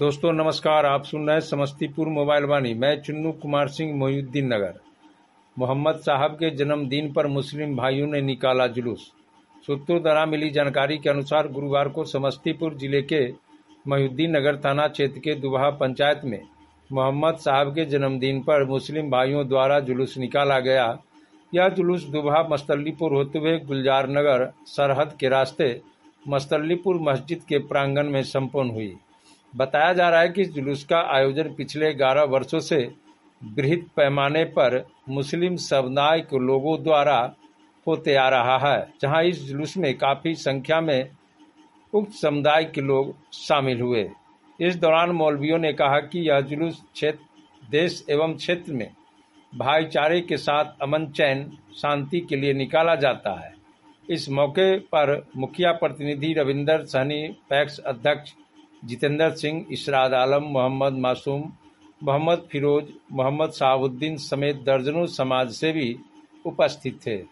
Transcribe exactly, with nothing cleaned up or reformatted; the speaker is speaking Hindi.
दोस्तों नमस्कार। आप सुन रहे हैं समस्तीपुर मोबाइल वाणी। मैं चुन्नू कुमार सिंह, मोहिउद्दीन नगर। मोहम्मद साहब के जन्मदिन पर मुस्लिम भाइयों ने निकाला जुलूस। सूत्रों द्वारा मिली जानकारी के अनुसार गुरुवार को समस्तीपुर जिले के मोहिउद्दीन नगर थाना क्षेत्र के दुबहा पंचायत में मोहम्मद साहब के जन्मदिन पर मुस्लिम भाइयों द्वारा जुलूस निकाला गया। यह जुलूस दुबहा मस्तल्लीपुर होते हुए गुलजार नगर सरहद के रास्ते मस्तल्लीपुर मस्जिद के प्रांगण में संपन्न हुई। बताया जा रहा है कि इस जुलूस का आयोजन पिछले ग्यारह वर्षों से बृहद पैमाने पर मुस्लिम समुदाय के लोगों द्वारा होते आ रहा है, जहां इस जुलूस में काफ़ी संख्या में उक्त समुदाय के लोग शामिल हुए। इस दौरान मौलवियों ने कहा कि यह जुलूस क्षेत्र देश एवं क्षेत्र में भाईचारे के साथ अमन चैन शांति के लिए निकाला जाता है। इस मौके पर मुखिया प्रतिनिधि रविंदर सहनी, पैक्स अध्यक्ष जितेंद्र सिंह, इशरात आलम, मोहम्मद मासूम, मोहम्मद फिरोज, मोहम्मद शहाबुद्दीन समेत दर्जनों समाजसेवी उपस्थित थे।